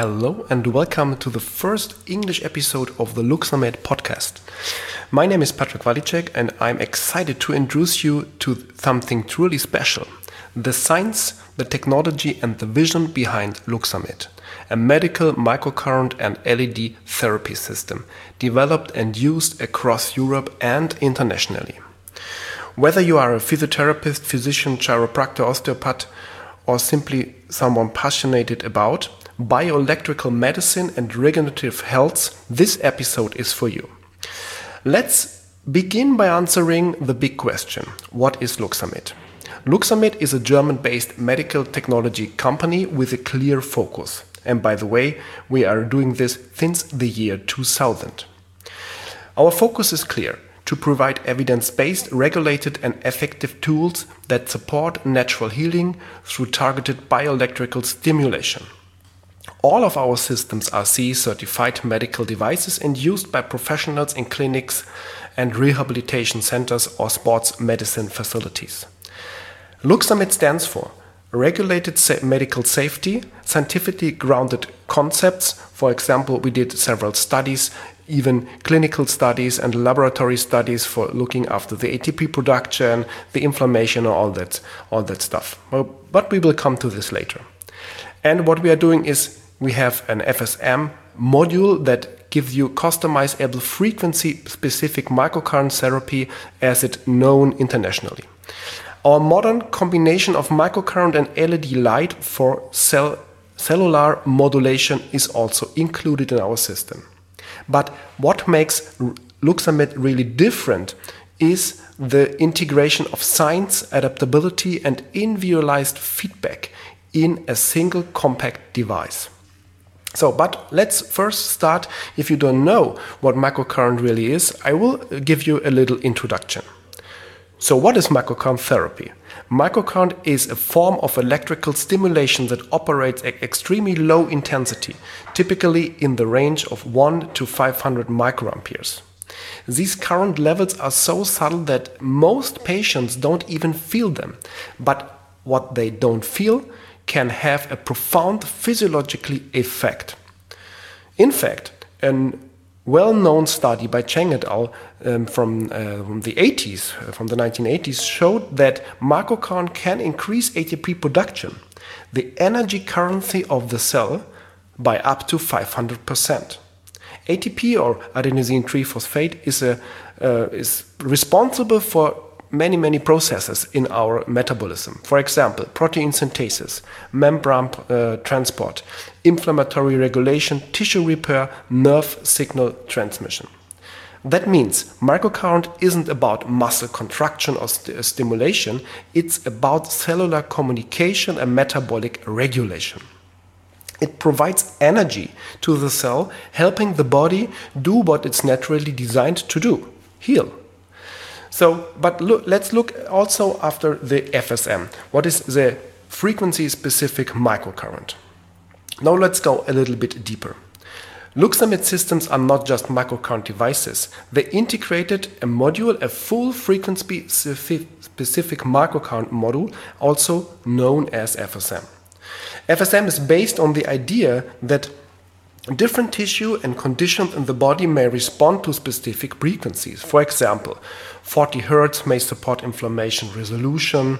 Hello and welcome to the first English episode of the LuxaMed podcast. My name is Patrick Walicek and I'm excited to introduce you to something truly special. The science, the technology and the vision behind LuxaMed, a medical microcurrent and LED therapy system developed and used across Europe and internationally. Whether you are a physiotherapist, physician, chiropractor, osteopath, or simply someone passionate about bioelectrical medicine and regenerative health, this episode is for you. Let's begin by answering the big question: what is LuxaMed? LuxaMed is a German-based medical technology company with a clear focus. And by the way, we are doing this since the year 2000. Our focus is clear: to provide evidence-based, regulated and effective tools that support natural healing through targeted bioelectrical stimulation. All of our systems are CE-certified medical devices and used by professionals in clinics and rehabilitation centers or sports medicine facilities. LuxaMed stands for regulated medical safety, scientifically grounded concepts. For example, we did several studies, even clinical studies and laboratory studies for looking after the ATP production, the inflammation, and all that stuff. But we will come to this later. And what we are doing is we have an FSM module that gives you customizable frequency-specific microcurrent therapy as it's known internationally. Our modern combination of microcurrent and LED light for cellular modulation is also included in our system. But what makes LuxaMed really different is the integration of science, adaptability and individualized feedback in a single compact device. But let's first start. If you don't know what microcurrent really is, I will give you a little introduction. So what is microcurrent therapy? Microcurrent is a form of electrical stimulation that operates at extremely low intensity, typically in the range of 1 to 500 microamperes. These current levels are so subtle that most patients don't even feel them, but what they don't feel can have a profound physiological effect. In fact, a well-known study by Cheng et al. From the 1980s, showed that microcurrent can increase ATP production, the energy currency of the cell, by up to 500%. ATP, or adenosine triphosphate, is responsible for many processes in our metabolism. For example, protein synthesis, membrane transport, inflammatory regulation, tissue repair, nerve signal transmission. That means microcurrent isn't about muscle contraction or stimulation, it's about cellular communication and metabolic regulation. It provides energy to the cell, helping the body do what it's naturally designed to do: heal. Let's look also after the FSM. What is the frequency-specific microcurrent? Now let's go a little bit deeper. LuxaMed systems are not just microcurrent devices. They integrated a module, a full frequency-specific microcurrent module, also known as FSM. FSM is based on the idea that different tissue and conditions in the body may respond to specific frequencies. For example, 40 Hz may support inflammation resolution,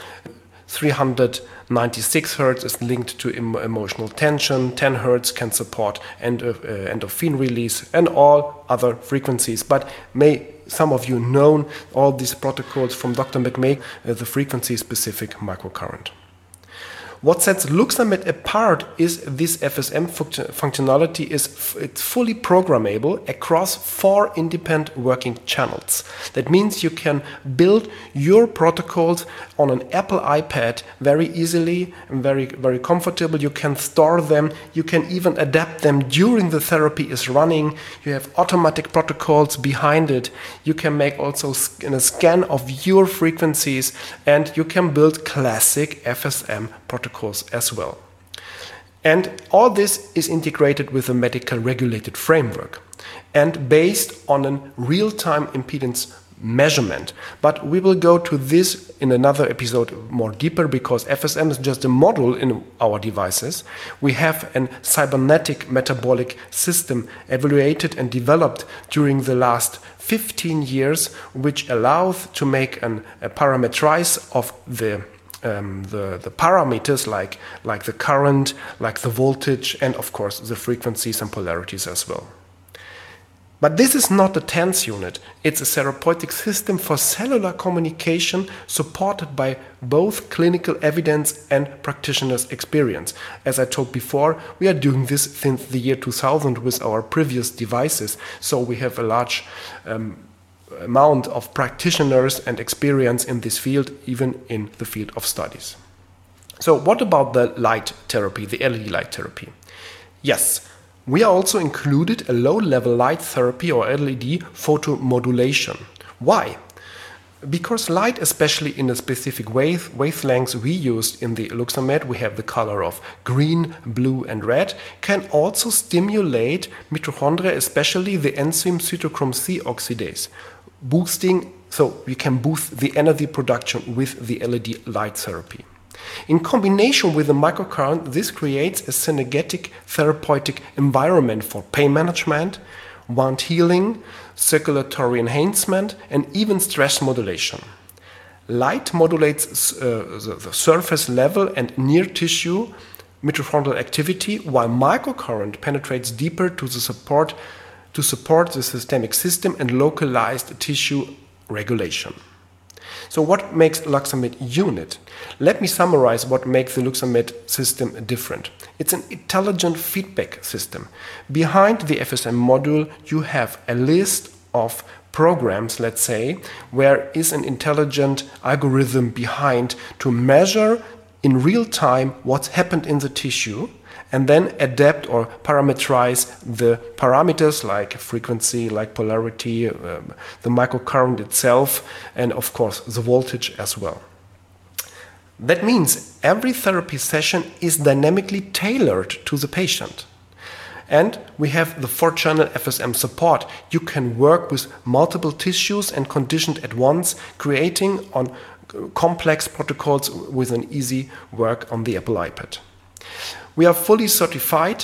396 Hz is linked to emotional tension, 10 Hz can support endorphin release, and all other frequencies. But some of you know all these protocols from Dr. McMahon, the frequency-specific microcurrent. What sets LuxaMed apart is this FSM functionality it's fully programmable across 4 independent working channels. That means you can build your protocols on an Apple iPad very easily and very comfortable. You can store them. You can even adapt them during the therapy is running. You have automatic protocols behind it. You can make also a scan of your frequencies, and you can build classic FSM protocols as well. And all this is integrated with a medical regulated framework and based on a real-time impedance measurement. But we will go to this in another episode more deeper, because FSM is just a model in our devices. We have a cybernetic metabolic system evaluated and developed during the last 15 years, which allows to make a parameterize of the parameters like the current, like the voltage, and of course the frequencies and polarities as well. But this is not a TENS unit. It's a therapeutic system for cellular communication supported by both clinical evidence and practitioners' experience. As I told before, we are doing this since the year 2000 with our previous devices, so we have a large amount of practitioners and experience in this field, even in the field of studies. So what about the light therapy, the LED light therapy? Yes, we are also included a low-level light therapy or LED photomodulation. Why? Because light, especially in a specific wavelengths we used in the Luxamed, we have the color of green, blue and red, can also stimulate mitochondria, especially the enzyme cytochrome C oxidase, boosting, so we can boost the energy production with the LED light therapy. In combination with the microcurrent, this creates a synergetic therapeutic environment for pain management, wound healing, circulatory enhancement, and even stress modulation. Light modulates the surface level and near tissue mitochondrial activity, while microcurrent penetrates deeper to support the systemic system and localized tissue regulation. So what makes Luxamed unit? Let me summarize what makes the Luxamed system different. It's an intelligent feedback system. Behind the FSM module, you have a list of programs, let's say, where is an intelligent algorithm behind to measure in real time what's happened in the tissue, and then adapt or parameterize the parameters like frequency, like polarity, the microcurrent itself, and of course the voltage as well. That means every therapy session is dynamically tailored to the patient. And we have the 4-channel FSM support. You can work with multiple tissues and conditions at once, creating on complex protocols with an easy work on the Apple iPad. We are fully certified,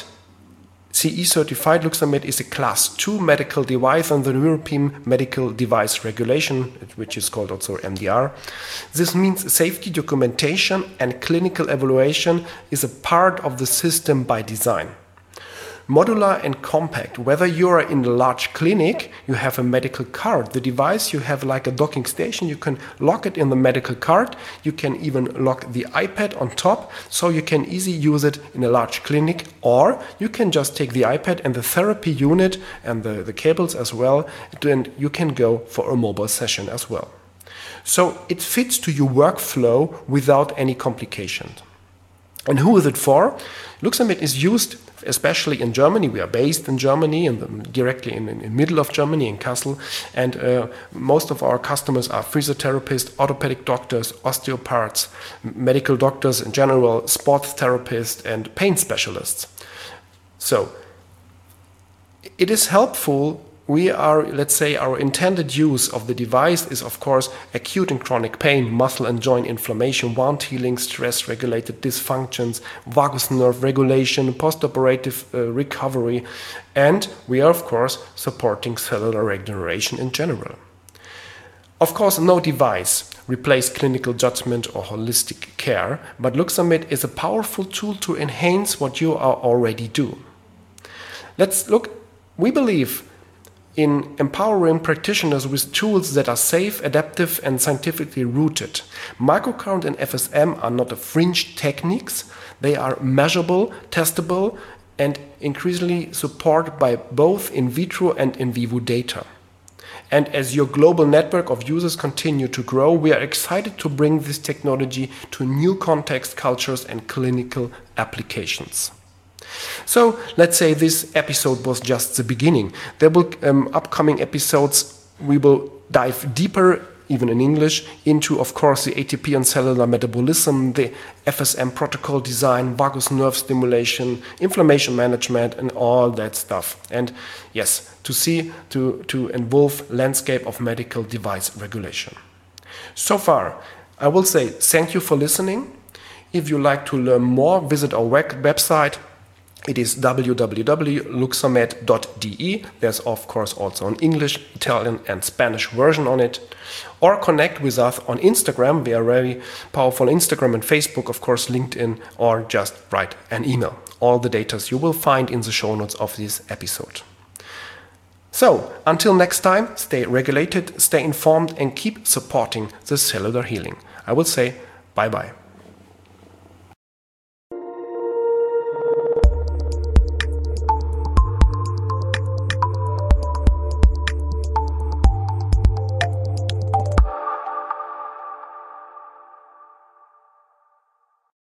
CE certified. Luxamed is a Class 2 medical device under the European Medical Device Regulation, which is called also MDR. This means safety documentation and clinical evaluation is a part of the system by design. Modular and compact. Whether you are in a large clinic, you have a medical cart. The device you have like a docking station, you can lock it in the medical cart. You can even lock the iPad on top, so you can easily use it in a large clinic, or you can just take the iPad and the therapy unit and the cables as well, and you can go for a mobile session as well. So it fits to your workflow without any complications. And who is it for? Luxamed is used especially in Germany. We are based in Germany, directly in the middle of Germany, in Kassel. And most of our customers are physiotherapists, orthopedic doctors, osteopaths, medical doctors in general, sports therapists, and pain specialists. So it is helpful. We are, let's say, our intended use of the device is, of course, acute and chronic pain, muscle and joint inflammation, wound healing, stress-regulated dysfunctions, vagus nerve regulation, postoperative recovery, and we are, of course, supporting cellular regeneration in general. Of course, no device replaces clinical judgment or holistic care, but Luxamed is a powerful tool to enhance what you are already doing. Let's look. We believe in empowering practitioners with tools that are safe, adaptive, and scientifically rooted. Microcurrent and FSM are not fringe techniques. They are measurable, testable, and increasingly supported by both in vitro and in vivo data. And as your global network of users continue to grow, we are excited to bring this technology to new context, cultures, and clinical applications. So let's say this episode was just the beginning. There will upcoming episodes. We will dive deeper even in English, into, of course, the ATP and cellular metabolism, the FSM protocol design, vagus nerve stimulation, inflammation management, and all that stuff. And yes, to involve landscape of medical device regulation. So far, I will say thank you for listening. If you like to learn more, visit our website. It is www.luxamed.de. There's, of course, also an English, Italian, and Spanish version on it. Or connect with us on Instagram. We are very powerful on Instagram and Facebook, of course, LinkedIn, or just write an email. All the data you will find in the show notes of this episode. So, until next time, stay regulated, stay informed, and keep supporting the cellular healing. I will say bye-bye.